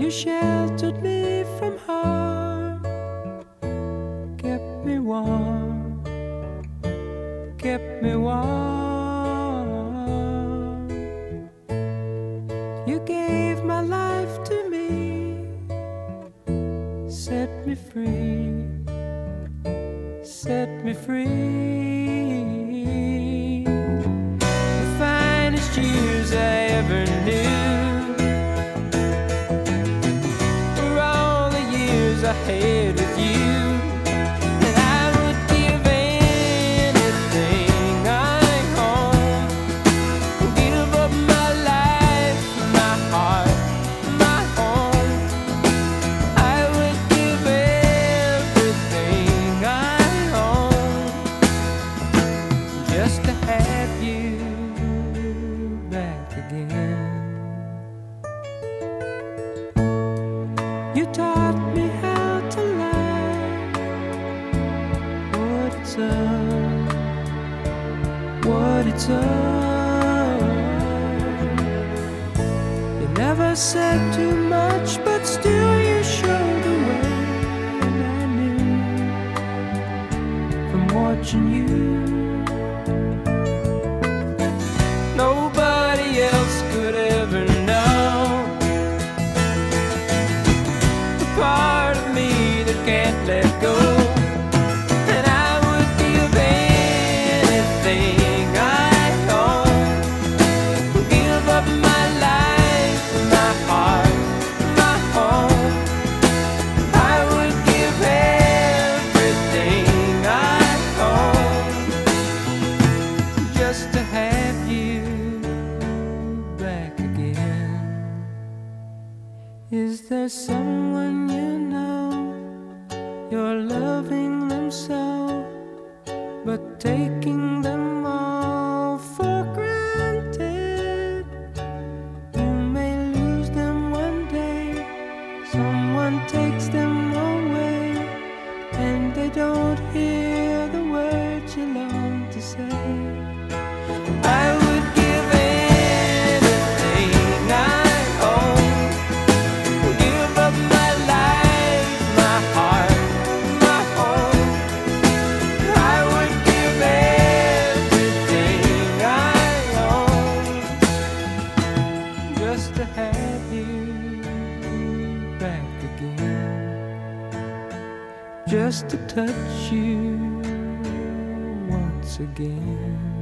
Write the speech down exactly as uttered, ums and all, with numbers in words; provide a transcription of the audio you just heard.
You sheltered me from harm, kept me warm, kept me warm. You gave my life to me, set me free, set me free. The finest years I ever knew, I had with you, and I would give anything I own, give up my life, my heart, my home. I would give everything I own just to have you back again. You taught me how to love, what it's up, what it's up. You never said too much, but still you showed the way, and I knew from watching you. Nobody else could ever know part of me that can't let go. And I would give anything I own, give up my life, my heart, my home. I would give everything I own just to have you back again. Is there someone you know, you're loving them so, but taking them all for granted? You may lose them one day, someone takes them away, and they don't hear the words you long to say. I would give anything I own, give up my life, my heart, my home. I would give everything I own just to have you back again, just to touch you once again.